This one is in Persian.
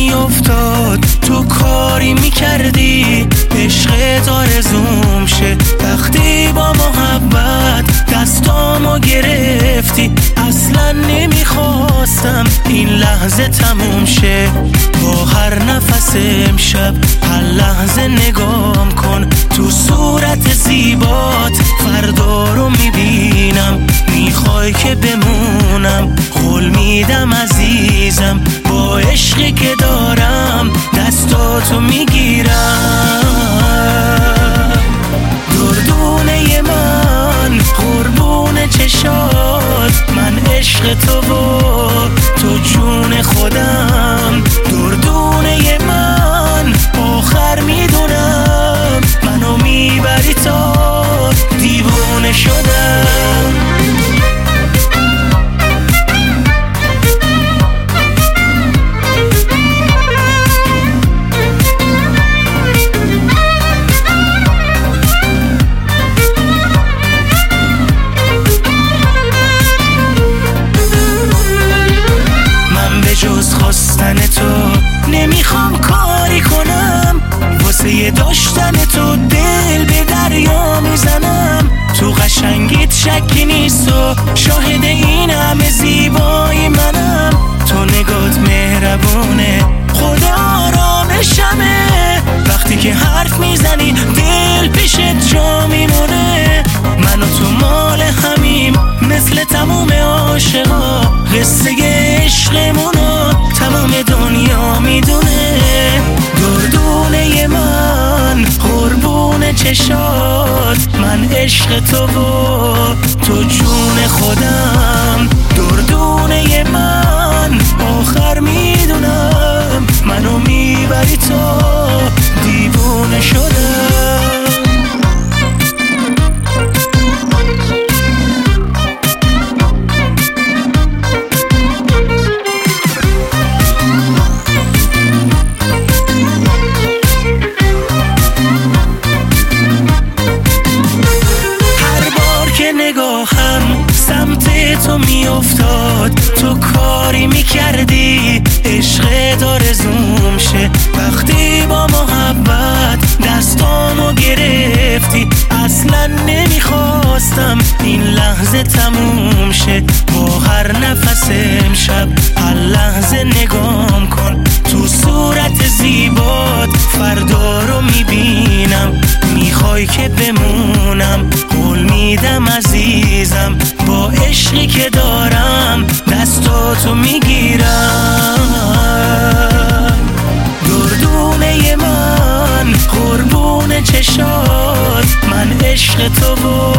میافتاد تو کاری میکردی عشقت آرزوم شه. وقتی با محبت دستامو گرفتی اصلا نمیخواستم این لحظه تموم شه. با هر نفس امشب هر لحظه نگام کن تو صورت زیبات فردا رو میبینم. میخوای که بمونم قول میدم عزیزم با عشقی که دارم دستاتو میگیرم. دردونه من قربون چشات من عشق تو و تو جون خودم. دردونه من آخر میدونم منو میبری تا دیوونه شدم. جز خواستن تو نمیخوام کاری کنم، واسه داشتن تو دل به دریا میزنم. تو قشنگیت شکی نیست و شاهد این همه زیبایی منم. تو نگات مهربونه خدا آرامشمه، وقتی که حرف میزنی دل پیشت جا میمونه. من و تو مال همیم مثل تموم عاشقا، قصه عشقمونو تمام دنیا میدونه. دردونه من قربون چشات من عشق تو و تو جون خودم. دردونه من آخر میدونم منو میبری تا دیوونه شدم. سمت تو میافتاد تو کاری میکردی عشقت آرزوم شه. وقتی با محبت دستامو گرفتی اصلا نمیخواستم این لحظه تموم شه. با هر نفس امشب هر لحظه نگام کن تو صورت زیبات فردا رو میبینم. میخوای که بمونم قول میدم عزیزم با عشقی که دارم دستاتو میگیرم. دردونه من قربون چشات من عشق تو و